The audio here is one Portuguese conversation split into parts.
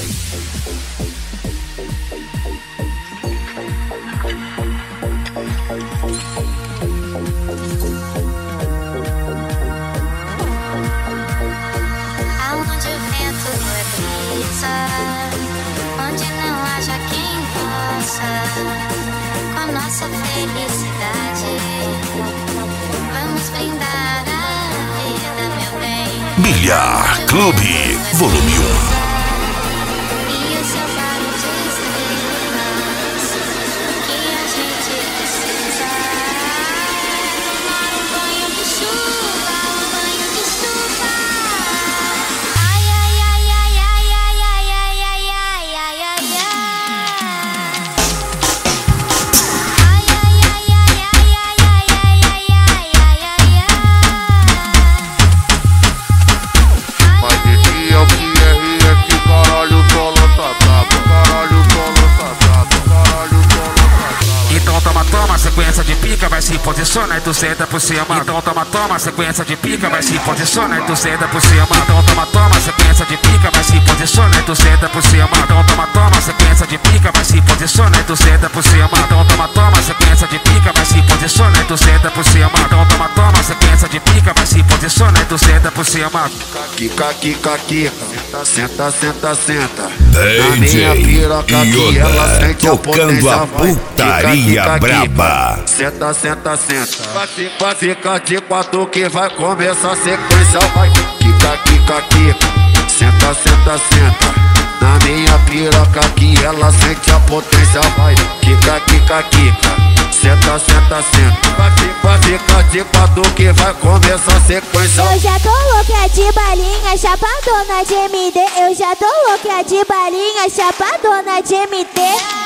Aonde o vento é brisa, onde não haja quem possa, com nossa felicidade, vamos brindar a vida, meu bem. Bilhar Clube, volume 1. E o seu faro de estrelas, que a gente precisa. Tomar um banho de chuva, um banho de chuva. Ai, ai, ai, ai, ai, ai, ai, ai, ai, ai, ai, ai, ai. Ai, ai, ai, ai, ai, ai, ai, ai, ai, ai, ai, ai. Mas esse é o QRS, caralho, o solo tá brabo. Caralho, o solo tá brabo. Caralho, o solo tá brabo. Então toma, sequência de pica, vai se posiciona e tu senta por cima. Então toma, sequência de pica, vai se posiciona e tu senta por cima. Então toma, sequência de pica, vai se posiciona e tu senta por cima. Então toma, sequência de pica, vai se posiciona e tu senta por cima. Então toma, sequência de pica, vai se posiciona e tu senta por cima. Então toma, sequência de pica, vai se posiciona e tu senta por cima. Kika, kika, kika, senta, senta, senta. Na minha piroca aqui ela Yoda sente a tocando potência, a vai. putaria Kika, kika, braba. senta, senta, senta. Vai ficar de quatro que vai começar a sequência, vai. Kika, kika, kika, senta, senta, senta. Na minha piroca aqui ela sente a potência, vai. Kika, kika, kika, senta, senta, senta. Vai ficar de quatro que vai começar a sequência. Eu já tô louca de balinha, chapadona de MD. Eu já tô louca de balinha, chapadona de MD.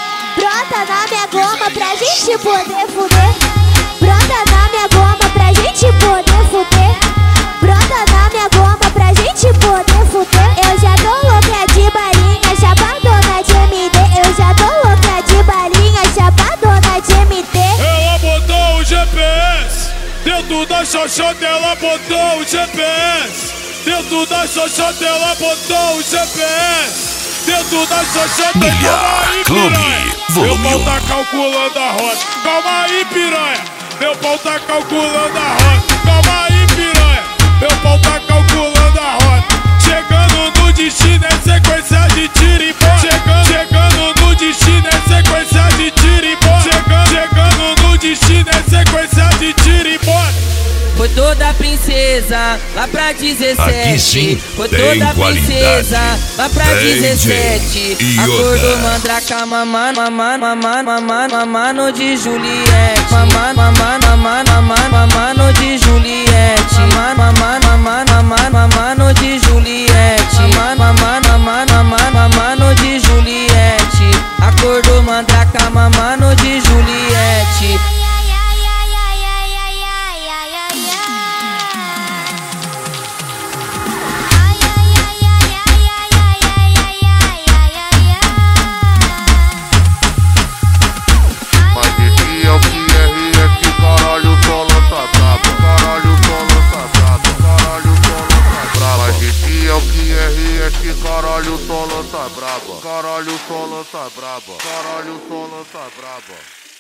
Brota na minha goma pra gente poder fuder. Brota na minha goma pra gente poder fuder. Brota na minha goma pra gente poder fuder. Eu já tô louca de balinha, chapadona de MD. Eu já tô louca de balinha, chapadona de MD. Ela botou o GPS dentro da xoxota, ela botou o GPS dentro da xoxota, ela botou o GPS dentro da xoxota. Bilhar Clube, Meu volume pau 1. tá calculando a rota. Calma aí, piranha. Meu pau tá calculando a rota. Calma aí, piranha. Meu pau tá calculando a rota. Chegando no destino é sequência de tiro e bola. Chegando no destino é sequência de tiro e bola. Chegando no destino é sequência de tiro e bola. Foi toda a princesa lá pra 17. Aqui sim Foi tem toda a qualidade. princesa lá pra DJ 17. Yoda. Acordou mandraca, mamano de Juliette. Mamano de Juliette. Mamano de Juliette. Mamano de Juliette. Acordou mandraca, mamano de Juliette. Mas esse é o QRS, caralho, o solo tá brabo. Caralho, o solo tá brabo. Caralho, o solo tá brabo. Mas esse é o QRS, caralho, o solo tá brabo. Caralho, o solo tá brabo. Caralho, o solo tá brabo.